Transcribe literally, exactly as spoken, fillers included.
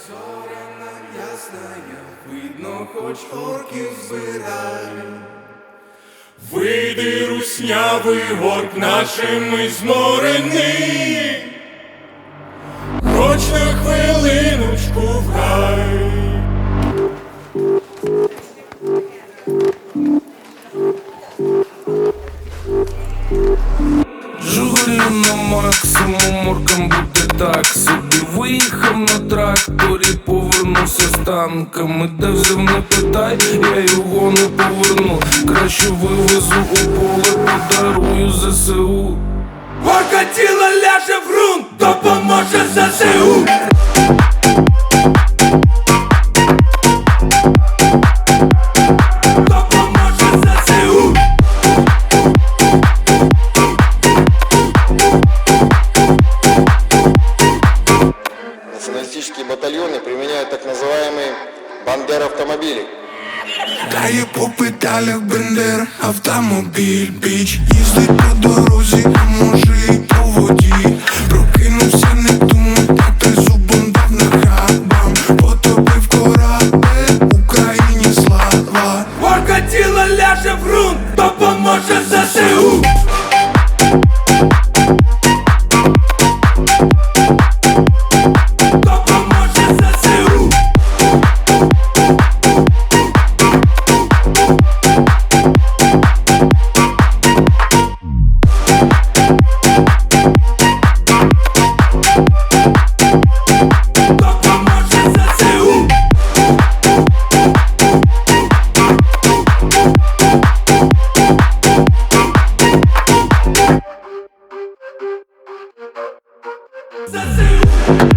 Зоряна ясная, видно, хоч орків збирай. Вийди, руснявий горк нашими зморений, хоч на хвилиночку в гай. Жигулі на максимум, оркам буде так собі. Виїхав на тракторі, повернувся з танками. Де взяв, не питай, я його не поверну. Краще вивезу у поле, подарую ЗСУ. Орка тіло ляже в ґрунт, допоможе ЗСУ. Националистические батальоны применяют так называемые бандер-автомобили. Дає по педалях бендер, автомобіль, біч. Їздить по дорозі, а може і по воді. Прокинувся, не думав, так і зубом дав на хабам. Потопив корабель, Україні слава. Орка тіло ляже в ґрунт, допоможе ЗСУ. ЗСУ.